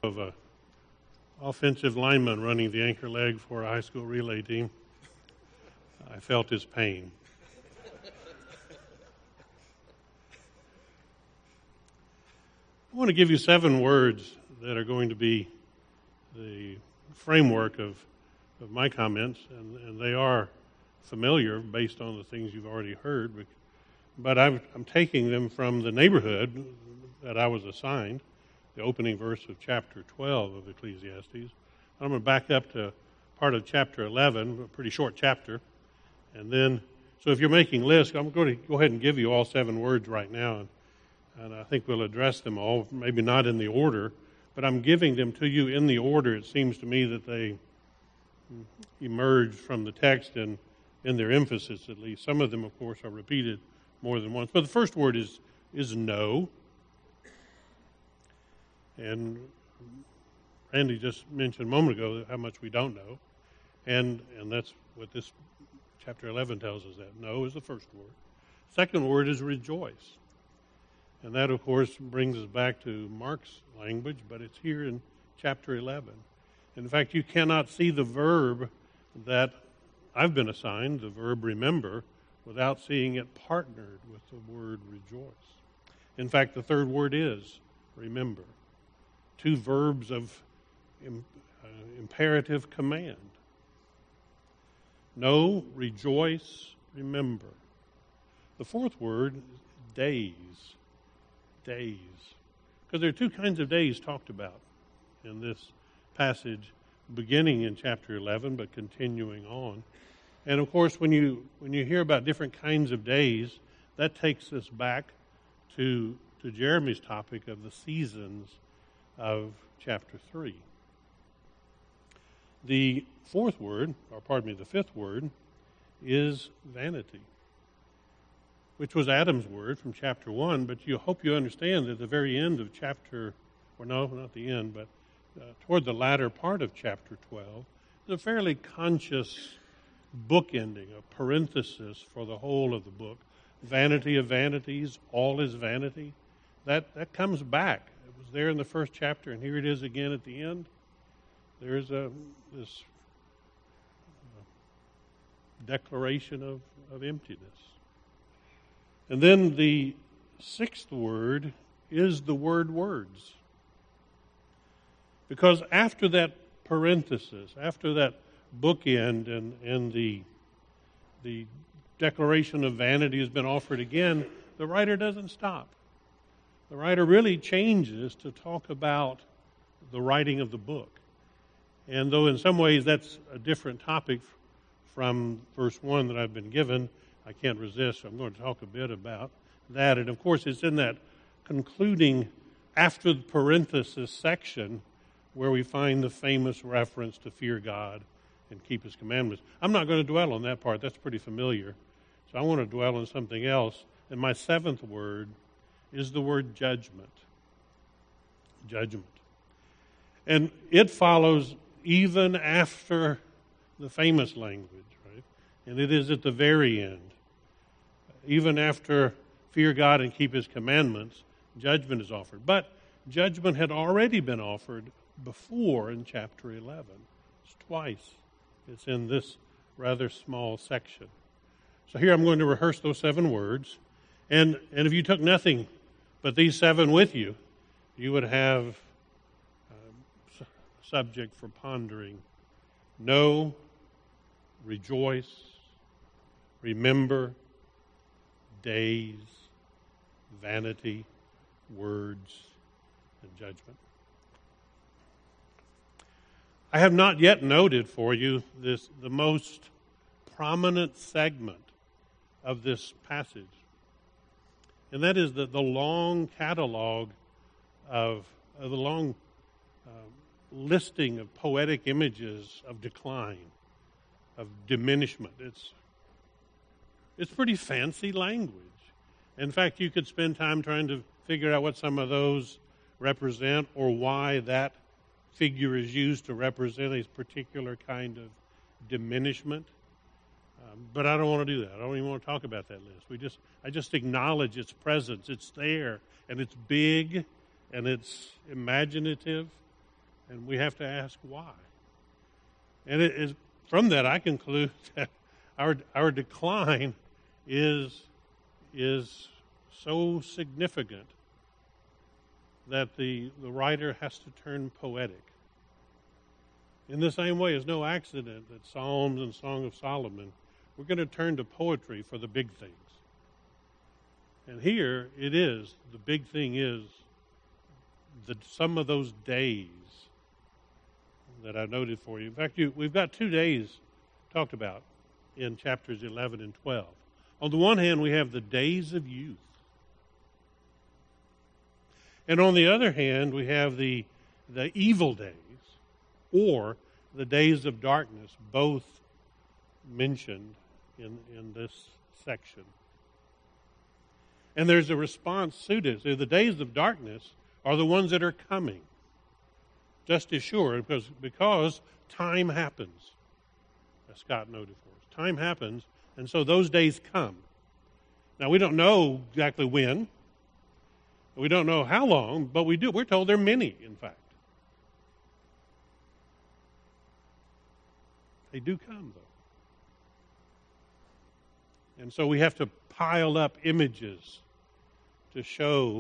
of a offensive lineman running the anchor leg for a high school relay team. I felt his pain. I want to give you 7 words that are going to be the framework of my comments, and they are familiar based on the things you've already heard, but I'm taking them from the neighborhood that I was assigned, the opening verse of chapter 12 of Ecclesiastes. I'm going to back up to part of chapter 11, a pretty short chapter, and then, so if you're making lists, I'm going to go ahead and give you all 7 words right now, and I think we'll address them all, maybe not in the order, but I'm giving them to you in the order. It seems to me that they emerge from the text and in their emphasis, at least. Some of them, of course, are repeated more than once. But the first word is no. And Randy just mentioned a moment ago how much we don't know. And that's what this chapter 11 tells us, that no is the first word. Second word is rejoice. And that, of course, brings us back to Mark's language, but it's here in chapter 11. In fact, you cannot see the verb that I've been assigned, the verb remember, without seeing it partnered with the word rejoice. In fact, the third word is remember. 2 verbs of imperative command. Know, rejoice, remember. The fourth word is days. Days. Because there are 2 kinds of days talked about in this passage, beginning in chapter 11, but continuing on. And of course, when you hear about different kinds of days, that takes us back to Jeremy's topic of the seasons of chapter 3. The fifth word is vanity, which was Adam's word from chapter 1, but you hope you understand that at the very end of chapter, or no, not the end, but toward the latter part of chapter 12, is a fairly conscious bookending, a parenthesis for the whole of the book. Vanity of vanities, all is vanity. That comes back. It was there in the first chapter, and here it is again at the end. There's this declaration of emptiness. And then the 6th word is the word words. Because after that parenthesis, after that bookend and the declaration of vanity has been offered again, the writer doesn't stop. The writer really changes to talk about the writing of the book. And though in some ways that's a different topic from verse 1 that I've been given, I can't resist, so I'm going to talk a bit about that. And of course, it's in that concluding, after the parenthesis section, where we find the famous reference to fear God and keep His commandments. I'm not going to dwell on that part. That's pretty familiar. So I want to dwell on something else. And my 7th word is the word judgment. Judgment. And it follows even after the famous language, right? And it is at the very end. Even after fear God and keep His commandments, judgment is offered. But judgment had already been offered before in chapter 11. It's twice. It's in this rather small section. So here I'm going to rehearse those 7 words. And if you took nothing but these 7 with you, you would have a subject for pondering. Know, rejoice, remember, days, vanity, words, and judgment. I have not yet noted for you the most prominent segment of this passage, and that is the long catalog of the long listing of poetic images of decline, of diminishment. It's pretty fancy language. In fact, you could spend time trying to figure out what some of those represent or why that figure is used to represent a particular kind of diminishment. But I don't want to do that. I don't even want to talk about that list. I just acknowledge its presence. It's there, and it's big, and it's imaginative, And we have to ask why. And it is from that I conclude that our decline is so significant that the writer has to turn poetic. In the same way, it's no accident that Psalms and Song of Solomon, we're going to turn to poetry for the big things. And here it is, the big thing is some of those days that I noted for you. In fact, we've got 2 days talked about in chapters 11 and 12. On the one hand, we have the days of youth. And on the other hand, we have the evil days, or the days of darkness, both mentioned in this section. And there's a response to this. The days of darkness are the ones that are coming, just as sure, because time happens, as Scott noted for us. Time happens, and so those days come. Now, we don't know exactly when. We don't know how long, but we're told there are many, in fact. They do come, though. And so we have to pile up images to show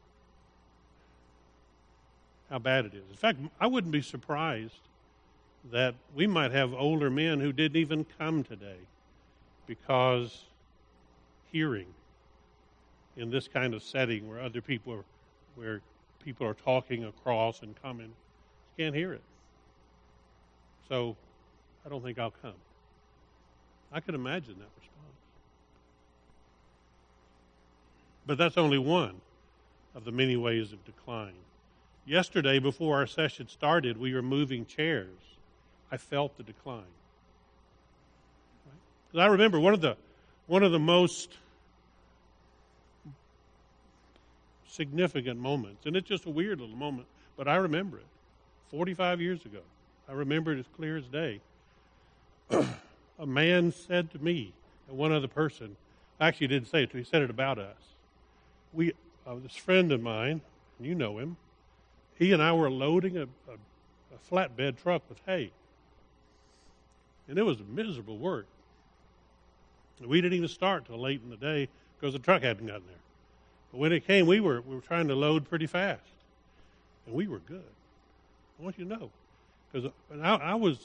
how bad it is. In fact, I wouldn't be surprised that we might have older men who didn't even come today because hearing in this kind of setting where where people are talking across and coming, can't hear it. So I don't think I'll come. I could imagine that response. But that's only one of the many ways of decline. Yesterday, before our session started, we were moving chairs. I felt the decline. Right? I remember one of the most significant moments, and it's just a weird little moment, but I remember it. 45 years ago, I remember it as clear as day. A man said to me, and one other person, actually didn't say it, he said it about us. This friend of mine, and you know him, he and I were loading a flatbed truck with hay. And it was miserable work. We didn't even start till late in the day because the truck hadn't gotten there. But when it came, we were trying to load pretty fast. And we were good. I want you to know. Because I was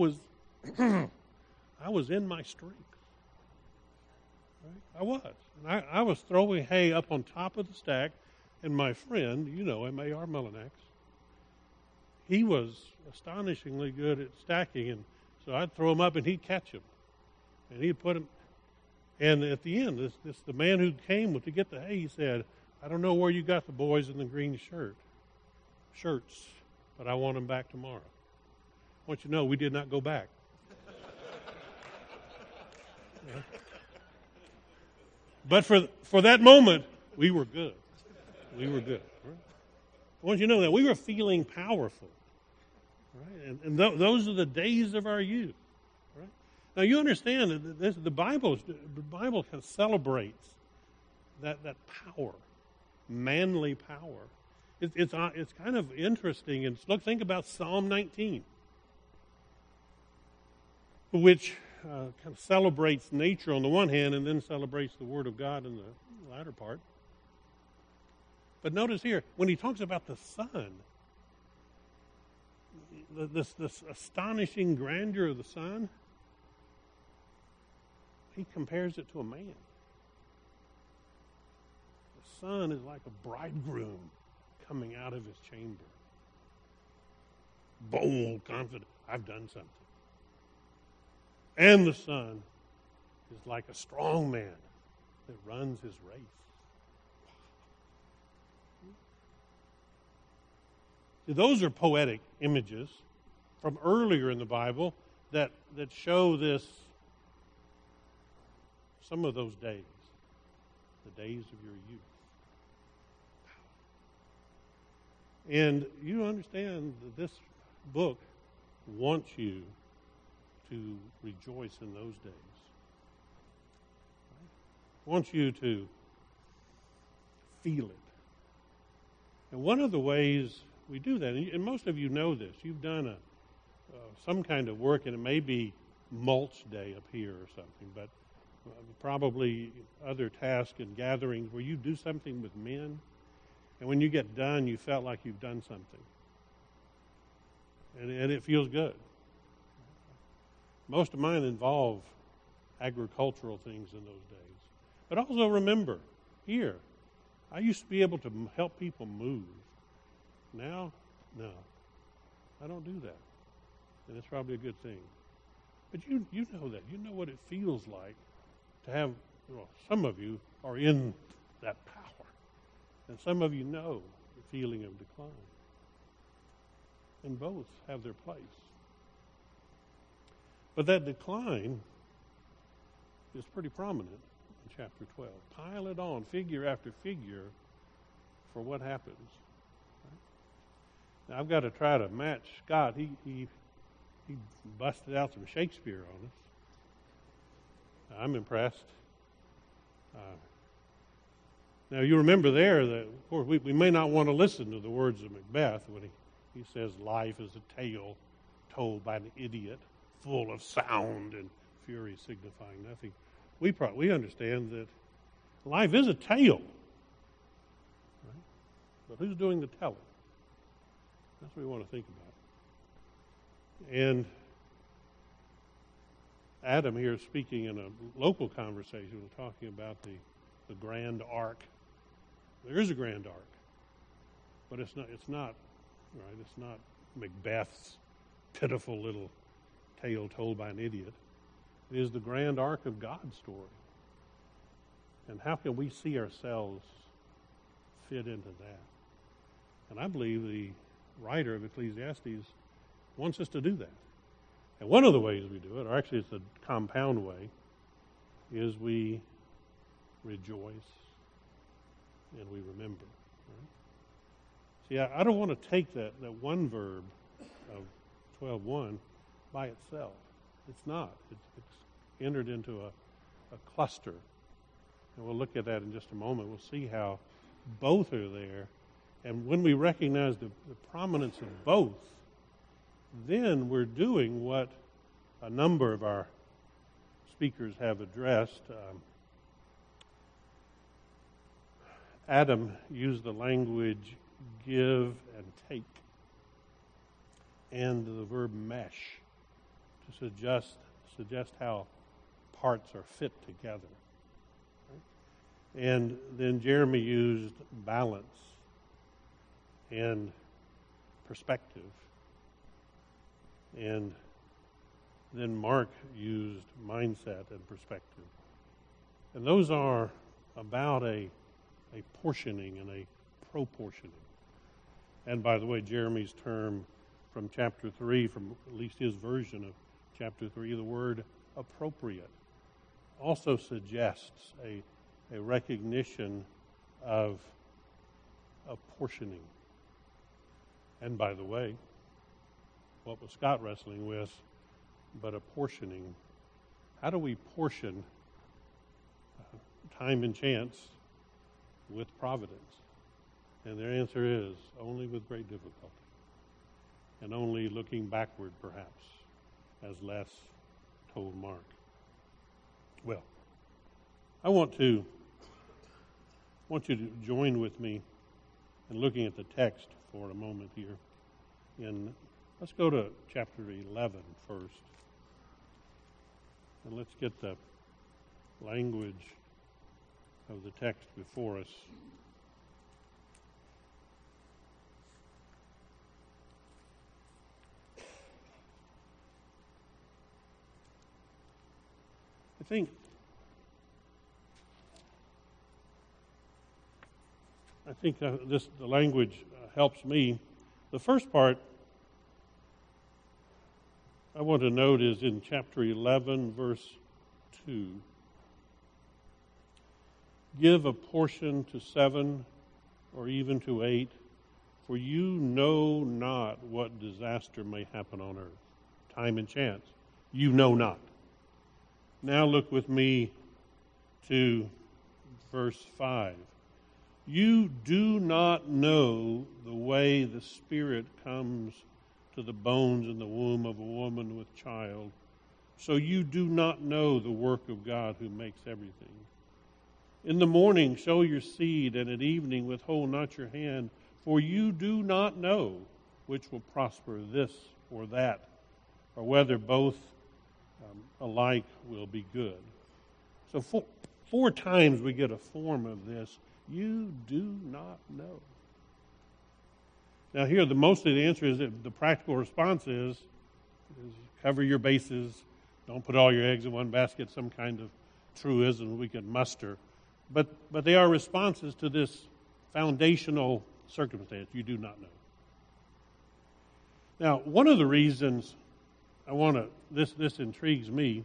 I was in my strength. Right? I was. And I was throwing hay up on top of the stack, and my friend, you know him, A.R. Mullinax, he was astonishingly good at stacking, and so I'd throw him up and he'd catch them. And he'd put them, and at the end, the man who came to get the hay, he said, I don't know where you got the boys in the green shirts, but I want them back tomorrow. I want you to know we did not go back. Yeah. But for that moment, we were good. We were good. Right? I want you to know that we were feeling powerful. Right? And those are the days of our youth. Right? Now you understand that the Bible kind of celebrates that power, manly power. It's kind of interesting. And think about Psalm 19, which kind of celebrates nature on the one hand and then celebrates the Word of God in the latter part. But notice here, when he talks about the sun, this astonishing grandeur of the sun, he compares it to a man. The sun is like a bridegroom coming out of his chamber. Bold, confident, I've done something. And the sun is like a strong man that runs his race. See, those are poetic images from earlier in the Bible that show this, some of those days, the days of your youth. And you understand that this book wants you to rejoice in those days. It wants you to feel it. And one of the ways we do that. And most of you know this. You've done some kind of work, and it may be mulch day up here or something, but probably other tasks and gatherings where you do something with men, and when you get done, you felt like you've done something. And it feels good. Most of mine involve agricultural things in those days. But also remember, here, I used to be able to help people move. Now, no, I don't do that. And it's probably a good thing. But you know that. You know what it feels like to have, well, some of you are in that power. And some of you know the feeling of decline. And both have their place. But that decline is pretty prominent in chapter 12. Pile it on, figure after figure, for what happens. Right? Now, I've got to try to match Scott. He busted out some Shakespeare on us. I'm impressed. Now, you remember there that, of course, we may not want to listen to the words of Macbeth when he says life is a tale told by an idiot, full of sound and fury signifying nothing. We understand that life is a tale. Right? But who's doing the telling? That's what we want to think about. And Adam here is speaking in a local conversation. We're talking about the grand ark. There is a grand ark. But it's not right? It's not Macbeth's pitiful little tale told by an idiot. It is the grand arc of God's story. And how can we see ourselves fit into that? And I believe the writer of Ecclesiastes wants us to do that. And one of the ways we do it, or actually it's a compound way, is we rejoice and we remember. Right? See, I don't want to take that one verb of 12:1 by itself. It's not. It's entered into a cluster. And we'll look at that in just a moment. We'll see how both are there. And when we recognize the prominence of both, then we're doing what a number of our speakers have addressed. Adam used the language give and take, and the verb mesh to suggest how parts are fit together. Right? And then Jeremy used balance and perspective. And then Mark used mindset and perspective. And those are about a portioning and a proportioning. And by the way, Jeremy's term from chapter 3, from at least his version of chapter 3, the word appropriate, also suggests a recognition of apportioning. And by the way, what was Scott wrestling with, but apportioning? How do we portion time and chance with providence? And their answer is only with great difficulty, and only looking backward, perhaps, as Les told Mark. Well, I want you to join with me in looking at the text for a moment here. And let's go to chapter 11 first. And let's get the language of the text before us. I think the language helps me. The first part I want to note is in chapter 11, verse 2. Give a portion to 7 or even to 8, for you know not what disaster may happen on earth. Time and chance. You know not. Now look with me to verse 5. You do not know the way the Spirit comes to the bones in the womb of a woman with child. So you do not know the work of God who makes everything. In the morning sow your seed, and at evening withhold not your hand, for you do not know which will prosper, this or that, or whether both alike will be good. So four times we get a form of this. You do not know. Now here, mostly the answer is that the practical response is cover your bases. Don't put all your eggs in one basket, some kind of truism we can muster. But they are responses to this foundational circumstance. You do not know. Now, one of the reasons this intrigues me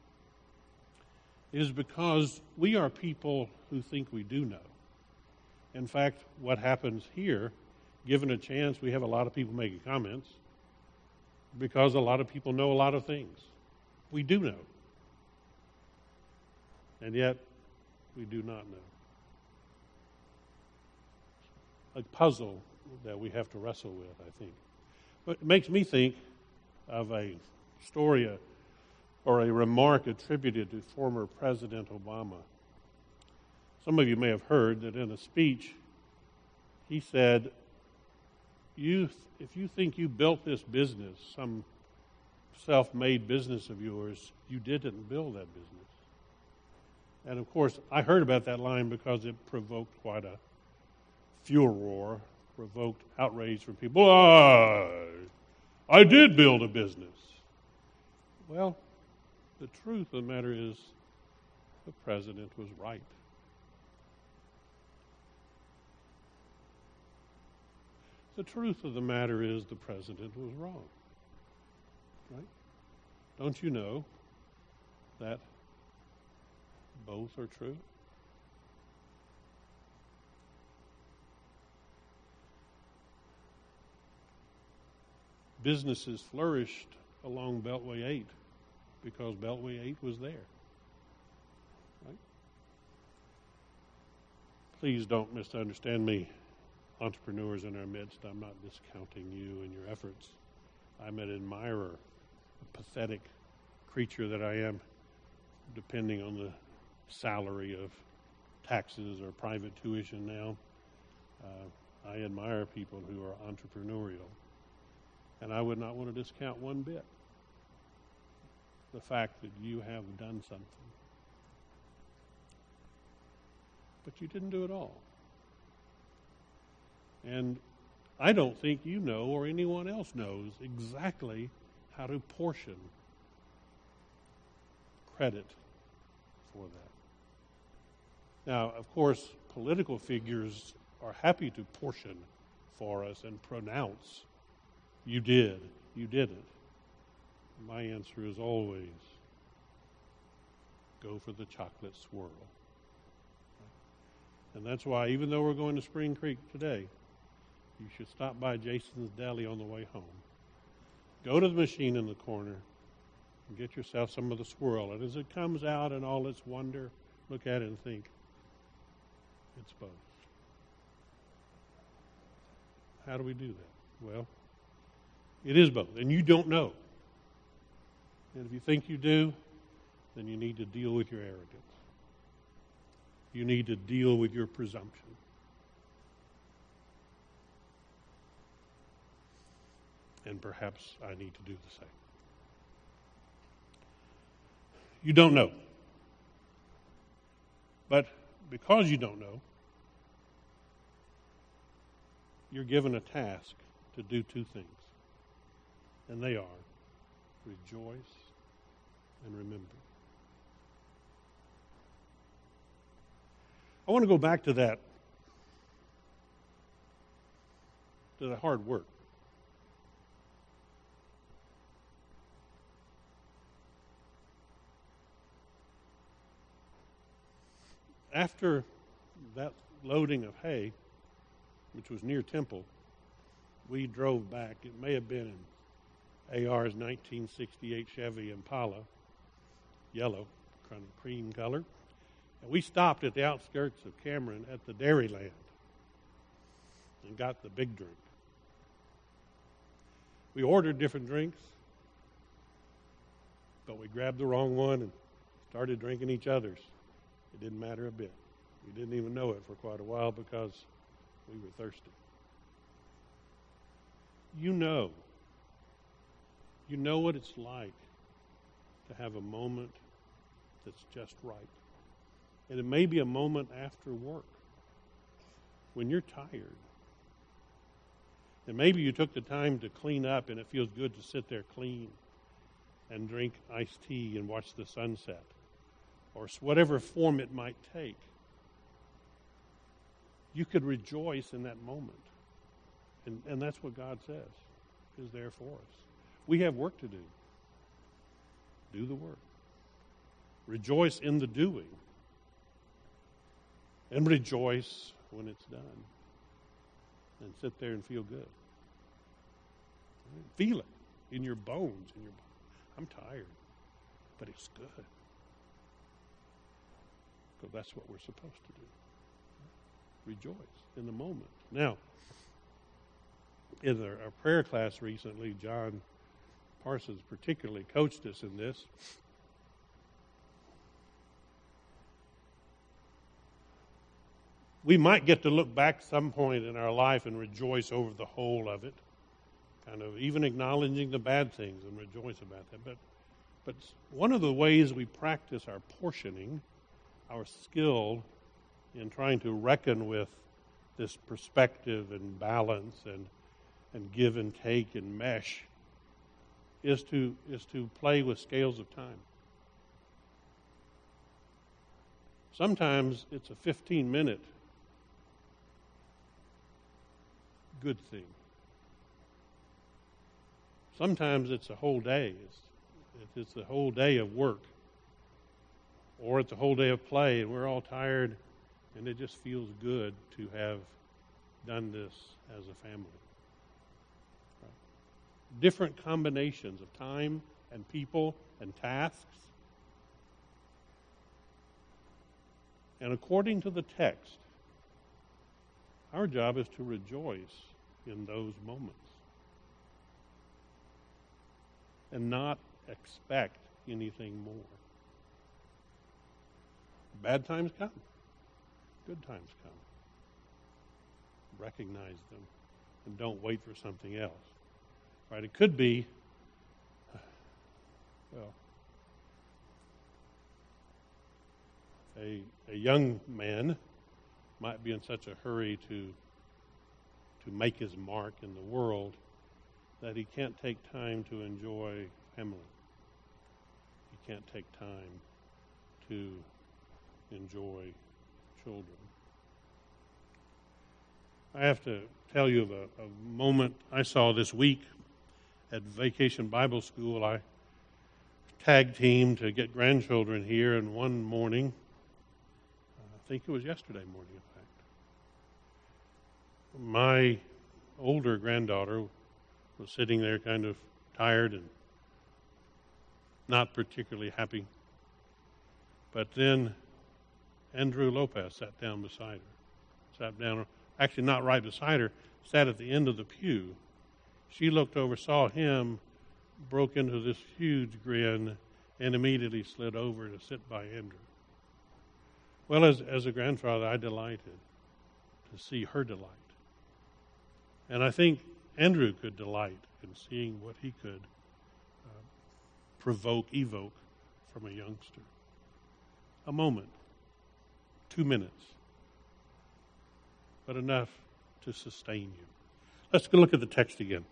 is because we are people who think we do know. In fact, what happens here, given a chance, we have a lot of people making comments because a lot of people know a lot of things. We do know. And yet, we do not know. A puzzle that we have to wrestle with, I think. But it makes me think of a story or a remark attributed to former President Obama. Some of you may have heard that in a speech, he said, if you think you built this business, some self-made business of yours, you didn't build that business. And of course, I heard about that line because it provoked quite a furor, provoked outrage from people. I did build a business. Well, the truth of the matter is the president was right. The truth of the matter is the president was wrong. Right? Don't you know that both are true? Businesses flourished along Beltway 8 because Beltway 8 was there. Right? Please don't misunderstand me, entrepreneurs in our midst. I'm not discounting you and your efforts. I'm an admirer, a pathetic creature that I am, depending on the salary of taxes or private tuition now. I admire people who are entrepreneurial. And I would not want to discount one bit the fact that you have done something. But you didn't do it all. And I don't think you know or anyone else knows exactly how to portion credit for that. Now, of course, political figures are happy to portion for us and pronounce, you did, you didn't. My answer is always, go for the chocolate swirl. And that's why, even though we're going to Spring Creek today, you should stop by Jason's Deli on the way home. Go to the machine in the corner and get yourself some of the swirl. And as it comes out in all its wonder, look at it and think, it's both. How do we do that? Well, it is both. And you don't know. And if you think you do, then you need to deal with your arrogance. You need to deal with your presumption. And perhaps I need to do the same. You don't know. But because you don't know, you're given a task to do two things. And they are rejoice and remember. I want to go back to that, to the hard work. After that loading of hay, which was near Temple, we drove back. It may have been in AR's 1968 Chevy Impala, yellow, kind of cream color. And we stopped at the outskirts of Cameron at the Dairyland. and got the big drink. We ordered different drinks, but we grabbed the wrong one and started drinking each other's. It didn't matter a bit. We didn't even know it for quite a while because we were thirsty. You know what it's like to have a moment that's just right. And it may be a moment after work when you're tired. And maybe you took the time to clean up and it feels good to sit there clean and drink iced tea and watch the sunset, or whatever form it might take. You could rejoice in that moment. And that's what God says is there for us. We have work to do. Do the work. Rejoice in the doing. And rejoice when it's done. And sit there and feel good. Feel it in your bones. I'm tired, but it's good. Because that's what we're supposed to do. Rejoice in the moment. Now, in our prayer class recently, John Parsons particularly coached us in this. We might get to look back some point in our life and rejoice over the whole of it, kind of even acknowledging the bad things and rejoice about that. But one of the ways we practice our portioning, our skill in trying to reckon with this perspective and balance and give and take and mesh, is to play with scales of time. Sometimes it's a 15-minute good thing. Sometimes it's a whole day. It's a whole day of work. Or it's a whole day of play, and we're all tired, and it just feels good to have done this as a family. Right? Different combinations of time and people and tasks. And according to the text, our job is to rejoice in those moments and not expect anything more. Bad times come. Good times come. Recognize them and don't wait for something else. Right? It could be, a young man might be in such a hurry to make his mark in the world that he can't take time to enjoy family. He can't take time to enjoy children. I have to tell you of a moment I saw this week at Vacation Bible School. I tag teamed to get grandchildren here, and one morning, I think it was yesterday morning, in fact, my older granddaughter was sitting there kind of tired and not particularly happy. But then Andrew Lopez sat down beside her. Sat down, actually not right beside her, sat at the end of the pew. She looked over, saw him, broke into this huge grin, and immediately slid over to sit by Andrew. Well, as a grandfather, I delighted to see her delight. And I think Andrew could delight in seeing what he could evoke from a youngster. A moment, 2 minutes, but enough to sustain you. Let's go look at the text again.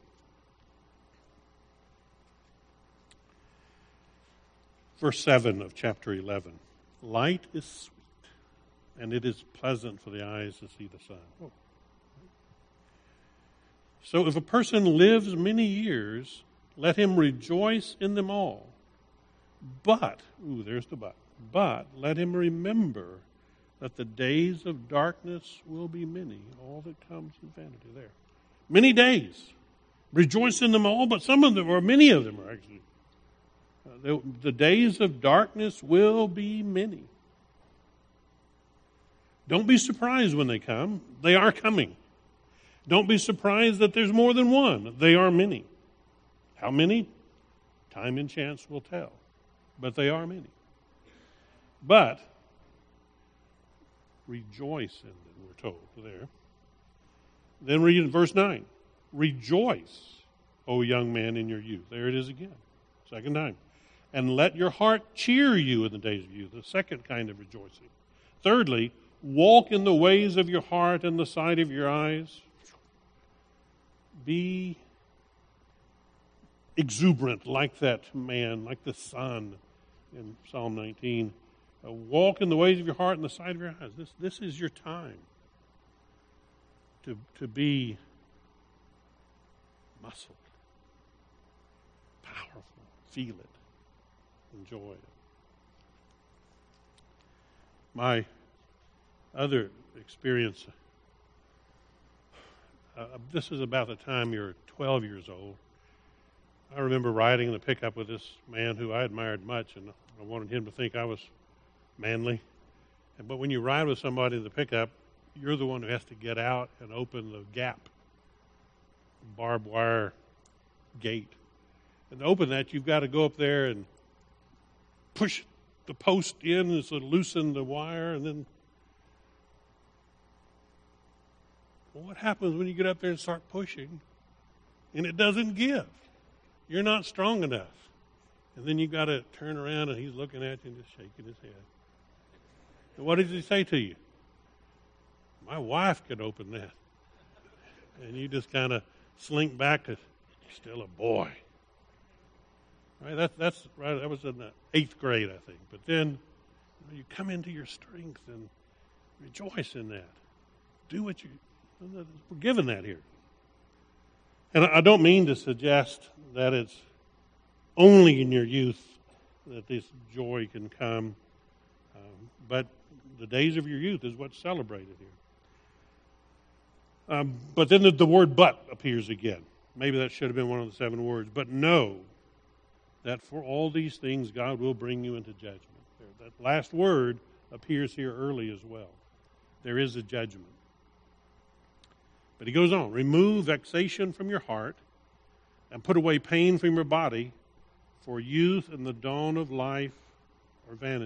Verse 7 of chapter 11. Light is sweet, and it is pleasant for the eyes to see the sun. Whoa. So if a person lives many years, let him rejoice in them all. But, there's the but let him remember that the days of darkness will be many. All that comes is vanity there. Many days. Rejoice in them all, but some of them, or many of them are actually. The days of darkness will be many. Don't be surprised when they come. They are coming. Don't be surprised that there's more than one. They are many. How many? Time and chance will tell. But they are many. But rejoice in them, we're told there. Then read in verse 9. Rejoice, O young man, in your youth. There it is again. Second time. And let your heart cheer you in the days of youth. The second kind of rejoicing. Thirdly, walk in the ways of your heart and the sight of your eyes. Be exuberant like that man, like the sun in Psalm 19. Walk in the ways of your heart and the sight of your eyes. This is your time to be muscled, powerful, feel it, enjoy it. My other experience, this is about the time you're 12 years old. I remember riding in the pickup with this man who I admired much, and I wanted him to think I was manly. But when you ride with somebody in the pickup, you're the one who has to get out and open the gap, barbed wire gate. And to open that, you've got to go up there and push the post in and sort of loosen the wire. And then, well, what happens when you get up there and start pushing and it doesn't give? You're not strong enough. And then you've got to turn around and he's looking at you and just shaking his head. And what does he say to you? My wife could open that. And you just kind of slink back to, still a boy. Right? That's right. That was in the 8th grade, I think. But then you come into your strength and rejoice in that. Do what we're given that here. And I don't mean to suggest that it's only in your youth that this joy can come, but the days of your youth is what's celebrated here. But then the word "but" appears again. Maybe that should have been one of the 7 words. But know that for all these things God will bring you into judgment. That last word appears here early as well. There is a judgment. But he goes on, remove vexation from your heart and put away pain from your body, for youth and the dawn of life are vanity.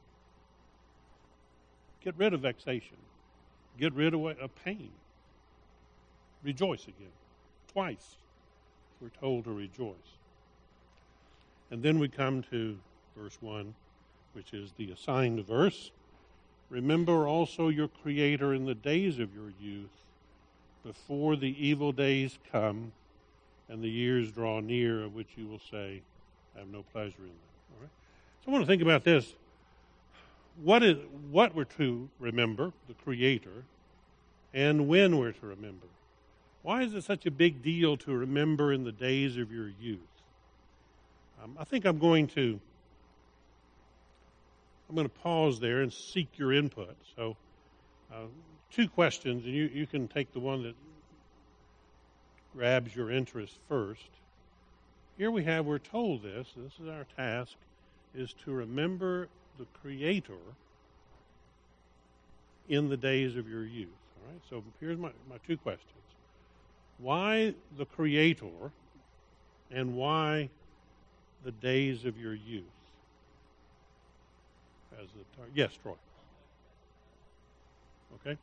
Get rid of vexation. Get rid of pain. Rejoice again. Twice we're told to rejoice. And then we come to verse 1, which is the assigned verse. Remember also your Creator in the days of your youth, before the evil days come and the years draw near, of which you will say, I have no pleasure in them. All right? So I want to think about this. What we're to remember, the Creator, and when we're to remember. Why is it such a big deal to remember in the days of your youth? I think I'm going to pause there and seek your input. So 2 questions, and you can take the one that grabs your interest first. Here we're told this is our task, is to remember the Creator in the days of your youth. All right. So here's my 2 questions. Why the Creator, and why the days of your youth? Yes, Troy. Okay.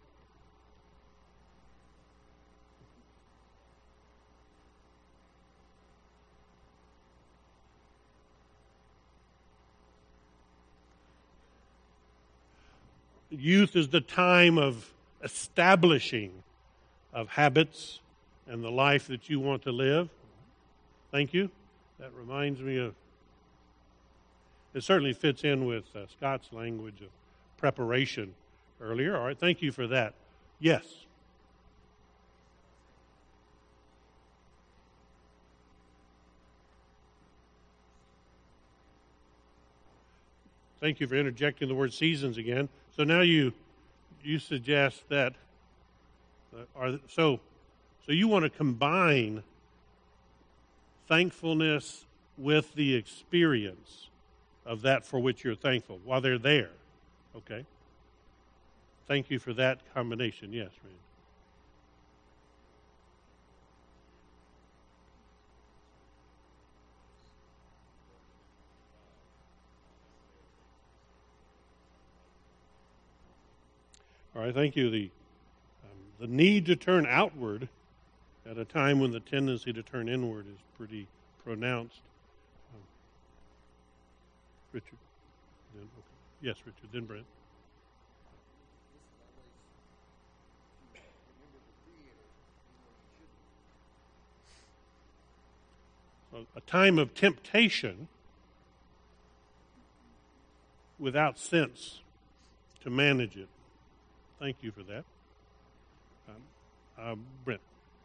Youth is the time of establishing of habits and the life that you want to live. Thank you. That reminds me of, it certainly fits in with Scott's language of preparation earlier. All right, thank you for that. Yes. Thank you for interjecting the word seasons again. So now you suggest that, so you want to combine thankfulness with the experience of that for which you're thankful while they're there. Okay? Thank you for that combination. Yes, Randy. All right, thank you. The need to turn outward at a time when the tendency to turn inward is pretty pronounced. Richard? Then, okay. Yes, Richard, then Brent. So a time of temptation without sense to manage it. Thank you for that. Brent.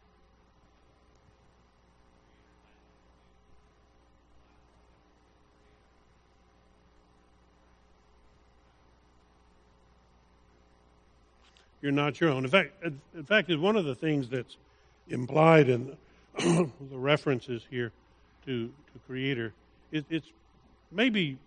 You're not your own. In fact, it's one of the things that's implied in the references here to Creator. It's maybe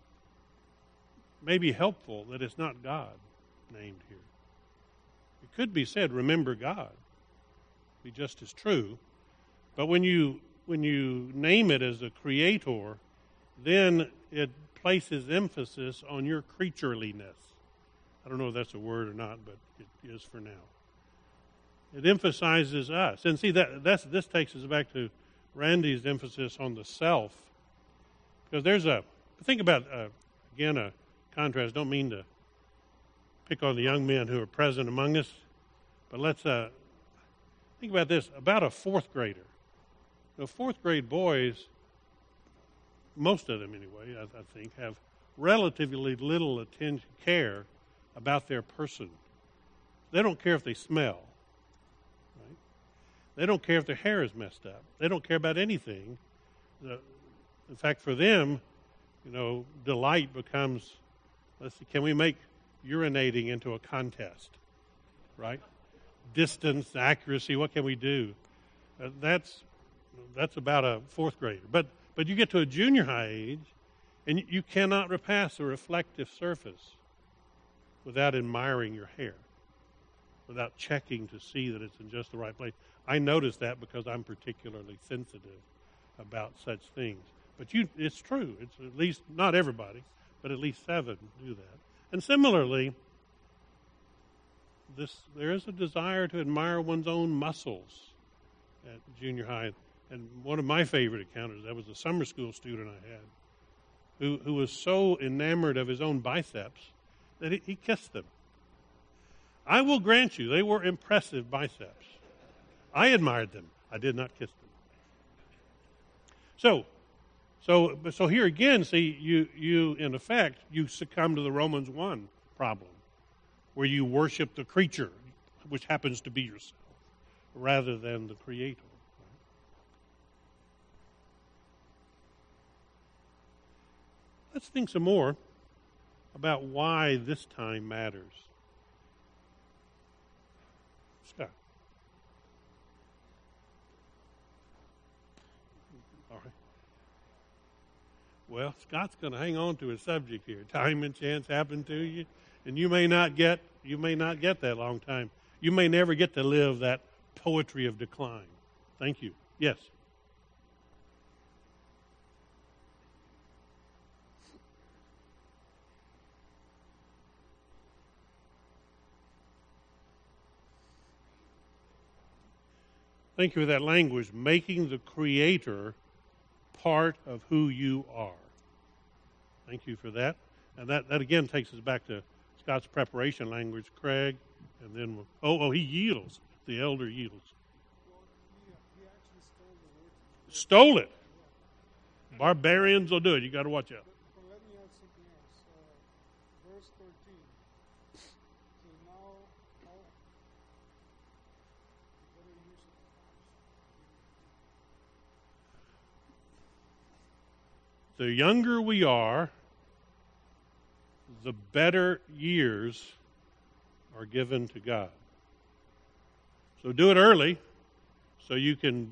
helpful that it's not God named here. It could be said, remember God. Be just as true. But when you name it as a creator, then it places emphasis on your creatureliness. I don't know if that's a word or not, but it is for now. It emphasizes us. And see, this takes us back to Randy's emphasis on the self. Because think about, again, a contrast. Don't mean to pick on the young men who are present among us, but let's think about this, about a fourth grader. The fourth grade boys, most of them anyway, I think, have relatively little care about their person. They don't care if they smell. Right? They don't care if their hair is messed up. They don't care about anything. In fact, for them, delight becomes, can we make urinating into a contest? Right? Distance, accuracy, what can we do? That's about a fourth grader. But you get to a junior high age, and you cannot repass a reflective surface without admiring your hair, without checking to see that it's in just the right place. I notice that because I'm particularly sensitive about such things. But it's true. It's at least, not everybody, but at least 7 do that. And similarly, there is a desire to admire one's own muscles at junior high. And one of my favorite encounters, that was a summer school student I had, who was so enamored of his own biceps that he kissed them. I will grant you, they were impressive biceps. I admired them. I did not kiss them. So here again, see, you in effect, you succumb to the Romans 1 problem, where you worship the creature, which happens to be yourself, rather than the Creator. Let's think some more about why this time matters. Scott. All right. Well, Scott's going to hang on to his subject here. Time and chance happen to you, and you may not get that long time. You may never get to live that poetry of decline. Thank you. Yes. Thank you for that language, making the Creator part of who you are. Thank you for that. And that again takes us back to Scott's preparation language, Craig, and then he yields. The elder yields. Well, he actually stole the word. Stole it. Barbarians will do it. You got to watch out. But let me add something else. Verse 13. So now, better use of The younger we are, the better years are given to God. So do it early so you can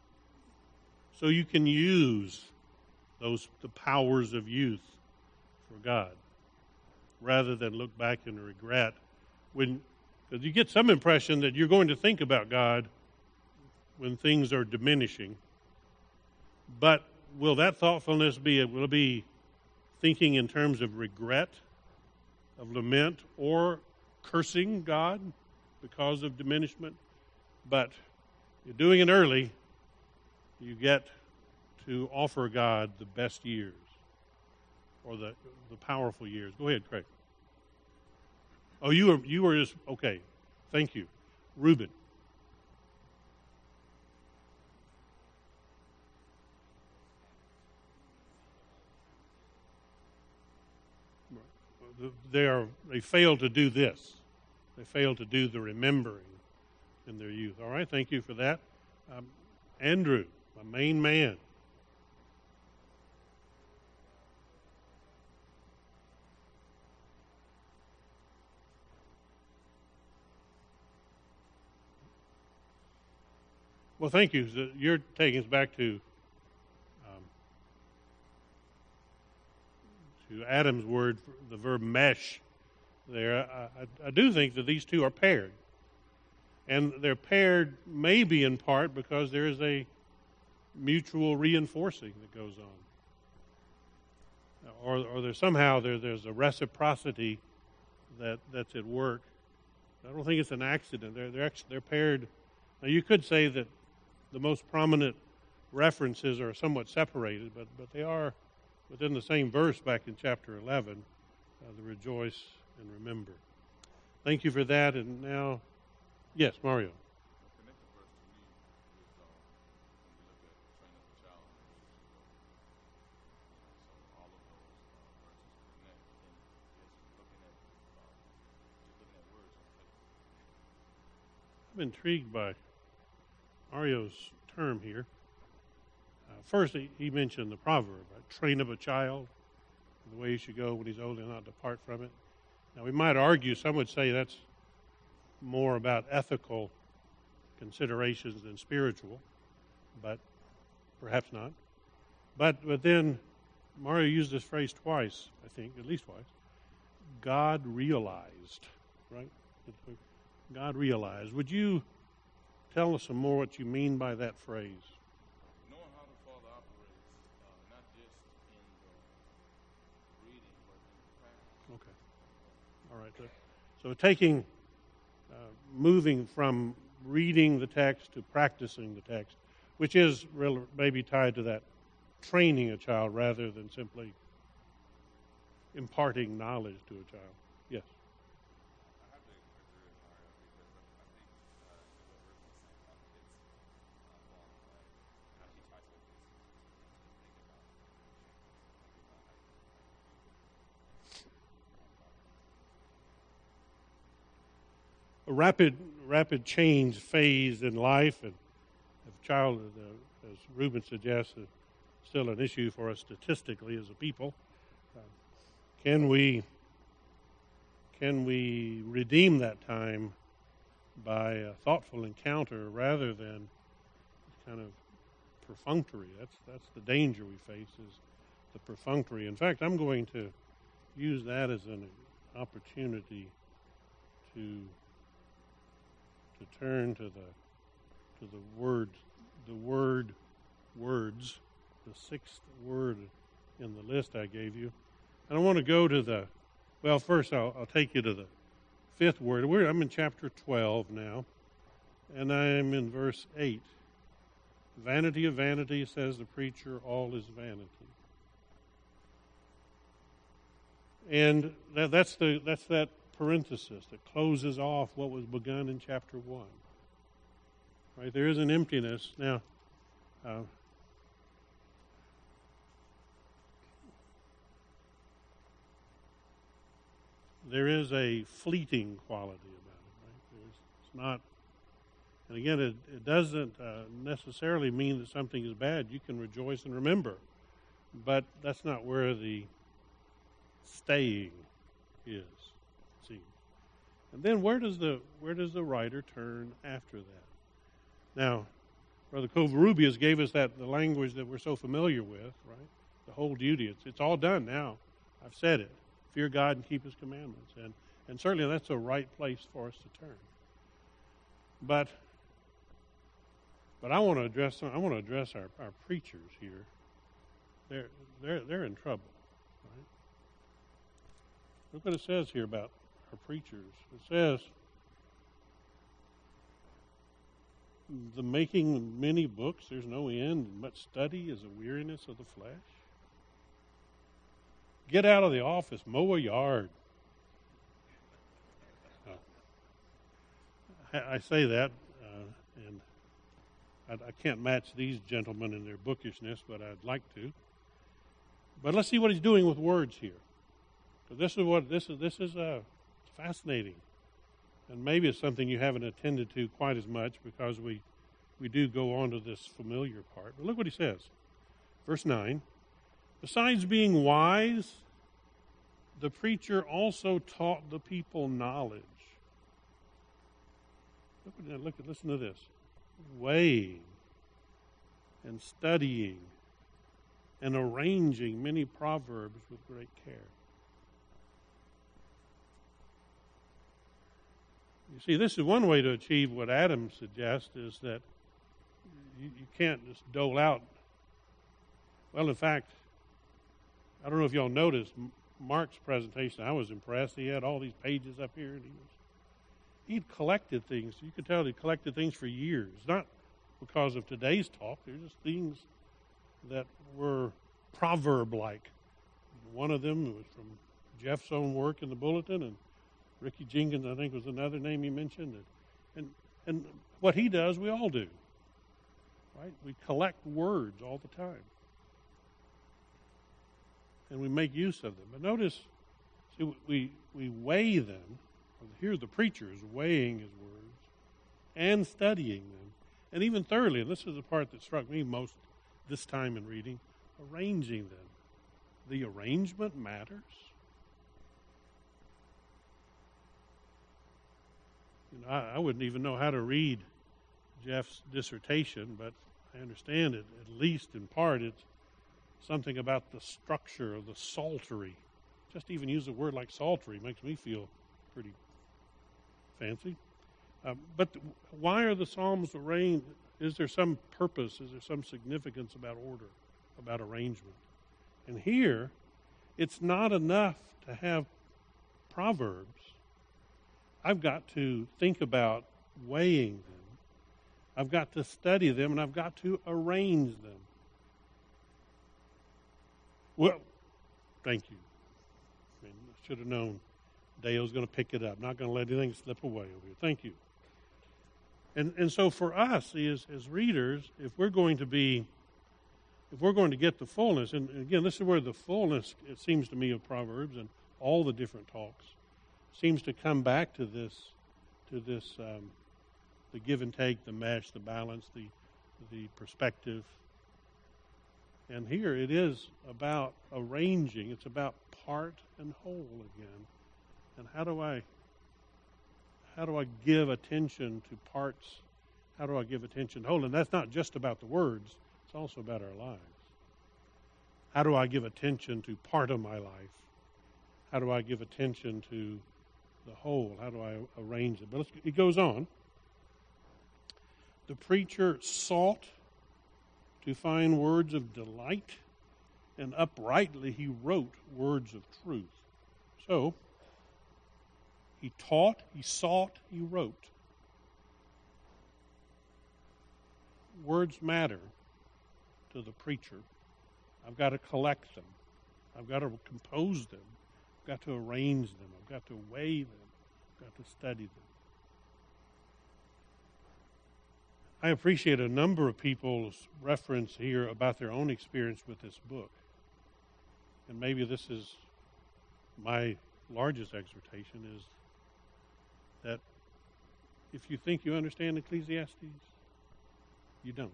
use the powers of youth for God rather than look back and regret because you get some impression that you're going to think about God when things are diminishing. But will that thoughtfulness be thinking in terms of regret, of lament, or cursing God because of diminishment, but you're doing it early, you get to offer God the best years or the powerful years. Go ahead, Craig. Oh, you were just okay. Thank you, Reuben. They fail to do this. They fail to do the remembering in their youth. All right, thank you for that. Andrew, my main man. Well, thank you. So you're taking us back to Adam's word, for the verb mesh there. I do think that these two are paired. And they're paired maybe in part because there is a mutual reinforcing that goes on. Or there's somehow there's a reciprocity that's at work. I don't think it's an accident. They're paired. Now you could say that the most prominent references are somewhat separated, but they are within the same verse back in chapter 11, the rejoice and remember. Thank you for that. And now, yes, Mario. I'm intrigued by Mario's term here. First, he mentioned the proverb, train up a child the way he should go when he's old and not depart from it. Now, we might argue, some would say that's more about ethical considerations than spiritual, but perhaps not. But then Mario used this phrase twice, I think, at least twice. God realized, right? God realized. Would you tell us some more what you mean by that phrase? Knowing how the Father operates, not just in the reading, but in the practice. Okay. All right. So taking, moving from reading the text to practicing the text, which is maybe tied to that training a child rather than simply imparting knowledge to a child. Yes. I have to agree with Mario because I think what Ruben was saying kind of fits along how he ties with this. Think about A rapid change phase in life, and if child, as Ruben suggests, is still an issue for us statistically as a people. Can we redeem that time by a thoughtful encounter rather than kind of perfunctory? That's the danger we face, is the perfunctory. In fact, I'm going to use that as an opportunity to turn to the words, the sixth word in the list I gave you. And I want to go to first I'll take you to the fifth word. I'm in chapter 12 now, and I'm in verse 8. Vanity of vanity, says the preacher, all is vanity. And that's that parenthesis that closes off what was begun in chapter 1. Right, there is an emptiness. Now, there is a fleeting quality about it. Right? It's not, and again, it doesn't necessarily mean that something is bad. You can rejoice and remember, but that's not where the staying is. See, and then where does the writer turn after that? Now, Brother Covarrubias gave us the language that we're so familiar with, right? The whole duty. It's all done now. I've said it. Fear God and keep His commandments, and certainly that's a right place for us to turn. But I want to address our preachers here. They're in trouble. Right? Look what it says here about or preachers. It says, the making many books, there's no end, and much study is a weariness of the flesh. Get out of the office, mow a yard. I say that, and I can't match these gentlemen in their bookishness, but I'd like to. But let's see what he's doing with words here. So this is fascinating, and maybe it's something you haven't attended to quite as much because we do go on to this familiar part. But look what he says, verse 9. Besides being wise, the preacher also taught the people knowledge. Listen to this. Weighing and studying and arranging many proverbs with great care. You see, this is one way to achieve what Adam suggests, is that you can't just dole out. Well, in fact, I don't know if y'all noticed Mark's presentation. I was impressed. He had all these pages up here, and he'd collected things. You could tell he collected things for years, not because of today's talk. They're just things that were proverb-like. One of them was from Jeff's own work in the bulletin, and Ricky Jenkins, I think, was another name he mentioned. And what he does, we all do. Right? We collect words all the time. And we make use of them. But notice, see, we weigh them. Here the preacher is weighing his words and studying them. And even thirdly, and this is the part that struck me most this time in reading, arranging them. The arrangement matters. You know, I wouldn't even know how to read Jeff's dissertation, but I understand it, at least in part, it's something about the structure of the psaltery. Just even use a word like psaltery makes me feel pretty fancy. But why are the Psalms arranged? Is there some purpose? Is there some significance about order, about arrangement? And here, it's not enough to have Proverbs. I've got to think about weighing them. I've got to study them, and I've got to arrange them. Well, thank you. I should have known Dale's going to pick it up. Not going to let anything slip away over here. Thank you. And so for us as readers, if we're going to get the fullness, and again, this is where the fullness, it seems to me, of Proverbs and all the different talks seems to come back to this, the give and take, the mesh, the balance, the perspective. And here it is about arranging. It's about part and whole again. And how do I give attention to parts? How do I give attention to whole? And that's not just about the words. It's also about our lives. How do I give attention to part of my life? How do I give attention to the whole? How do I arrange it? But it goes on. The preacher sought to find words of delight, and uprightly he wrote words of truth. So, he taught, he sought, he wrote. Words matter to the preacher. I've got to collect them. I've got to compose them. I've got to arrange them. I've got to weigh them. I've got to study them. I appreciate a number of people's reference here about their own experience with this book. And maybe this is my largest exhortation, is that if you think you understand Ecclesiastes, you don't.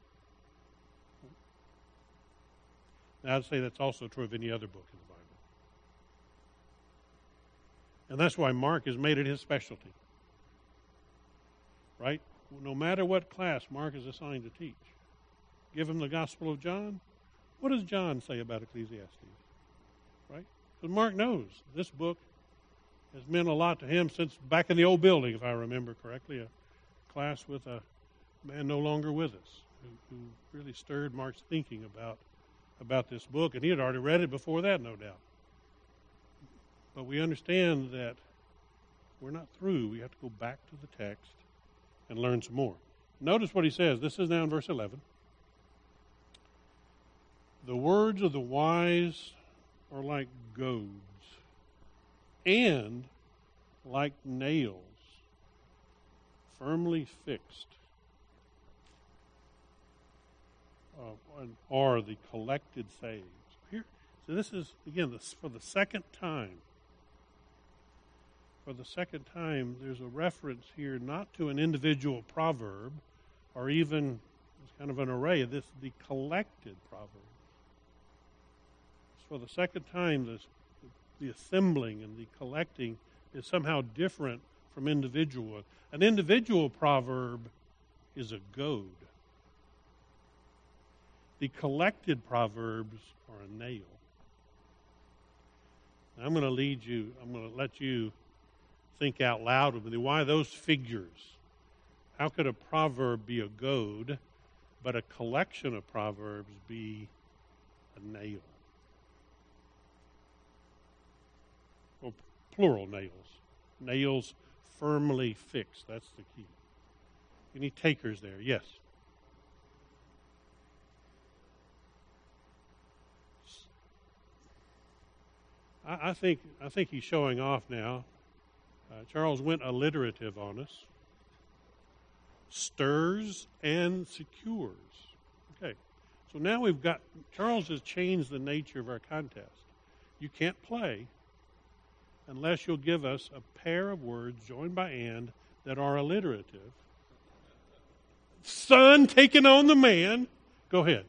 Now, I'd say that's also true of any other book in the Bible. And that's why Mark has made it his specialty. Right? No matter what class Mark is assigned to teach. Give him the Gospel of John. What does John say about Ecclesiastes? Right? Because Mark knows this book has meant a lot to him since back in the old building, if I remember correctly, a class with a man no longer with us who really stirred Mark's thinking about this book. And he had already read it before that, no doubt. But we understand that We're not through. We have to go back to the text and learn some more. Notice what he says. This is now in verse 11. The words of the wise are like goads and like nails firmly fixed, are the collected sayings. Here, so this is, again, for the second time. For the second time, there's a reference here not to an individual proverb or even, it's kind of an array of this, the collected proverbs. For the second time, the assembling and the collecting is somehow different from individual. An individual proverb is a goad. The collected proverbs are a nail. Now, I'm going to let you think out loud with me. Why those figures? How could a proverb be a goad, but a collection of proverbs be a nail? Well, plural nails. Nails firmly fixed. That's the key. Any takers there? Yes. I think he's showing off now. Charles went alliterative on us. Stirs and secures. Okay. So now Charles has changed the nature of our contest. You can't play unless you'll give us a pair of words joined by and that are alliterative. Son taking on the man. Go ahead.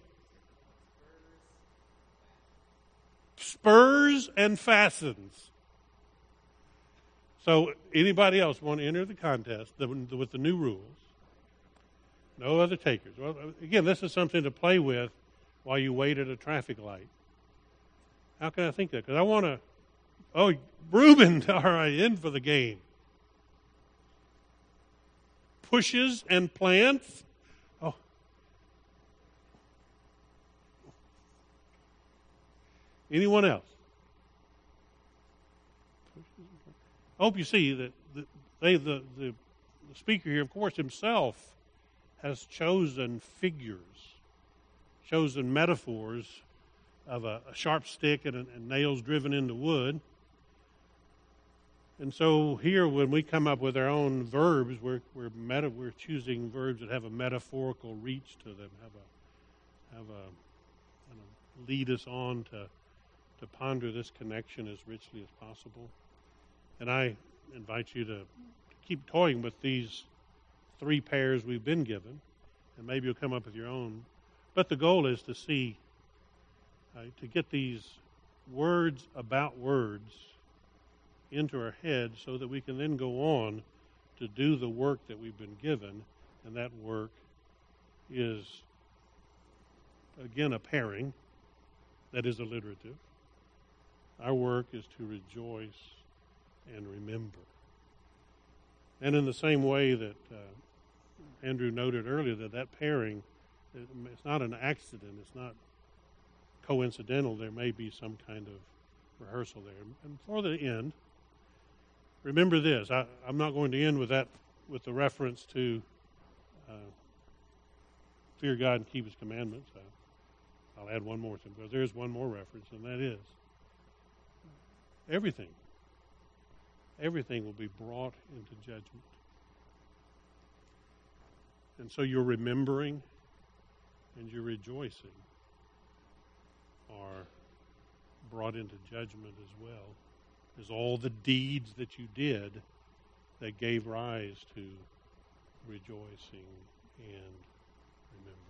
Spurs and fastens. So anybody else want to enter the contest with the new rules? No other takers. Well, again, this is something to play with while you wait at a traffic light. How can I think that? Because I want to... Oh, Reuben, all right, in for the game. Pushes and plants. Oh. Anyone else? I hope you see that the speaker here, of course, himself has chosen figures, chosen metaphors of a sharp stick and nails driven into wood. And so here, when we come up with our own verbs, we're choosing verbs that have a metaphorical reach to them, have a lead us on to ponder this connection as richly as possible. And I invite you to keep toying with these three pairs we've been given, and maybe you'll come up with your own. But the goal is to see, to get these words about words into our head so that we can then go on to do the work that we've been given, and that work is, again, a pairing that is alliterative. Our work is to rejoice and remember. And in the same way that Andrew noted earlier, that pairing, it's not an accident, it's not coincidental. There may be some kind of rehearsal there. And for the end, remember this. I'm not going to end with the reference to fear God and keep His commandments. I'll add one more thing, because there's one more reference, and that is everything will be brought into judgment. And so your remembering and your rejoicing are brought into judgment as well as all the deeds that you did that gave rise to rejoicing and remembering.